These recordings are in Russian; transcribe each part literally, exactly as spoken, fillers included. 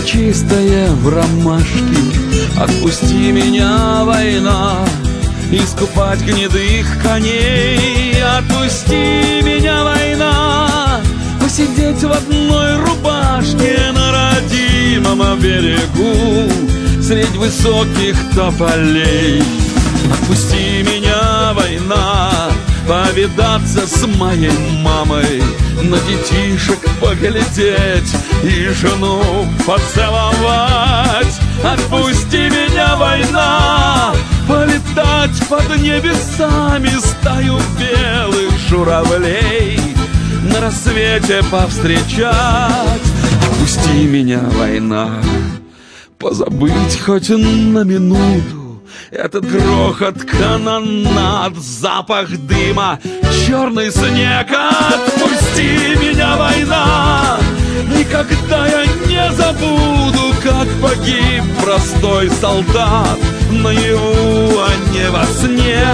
чистая в ромашке. Отпусти меня, война, искупать гнедых коней. Отпусти меня, война, посидеть в одной рубашке на родимом берегу средь высоких тополей. Отпусти меня, война, повидаться с моей мамой, на детишек поглядеть и жену поцеловать. Отпусти меня, война, полетать под небесами стаю белых журавлей, на рассвете повстречать. Отпусти меня, война, позабыть хоть на минуту этот грохот канонад, запах дыма, черный снег. Отпусти меня, война, никогда я не забуду, как погиб простой солдат наяву, а не во сне.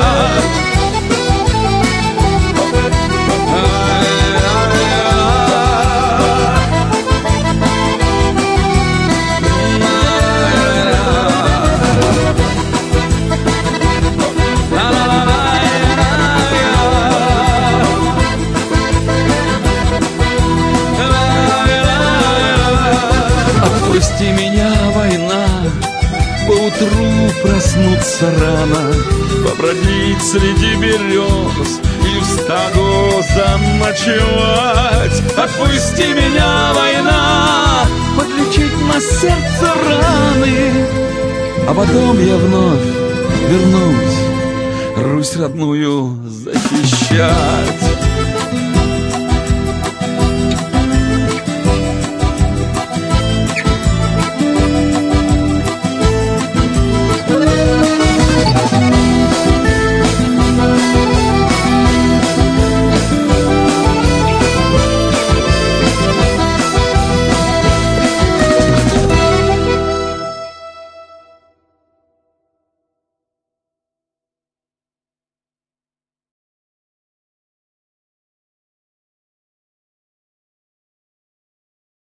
Отпусти меня, война, поутру проснуться рано, побродить среди берез и в стогу заночевать. Отпусти меня, война, подлечить на сердце раны, а потом я вновь вернусь Русь родную защищать.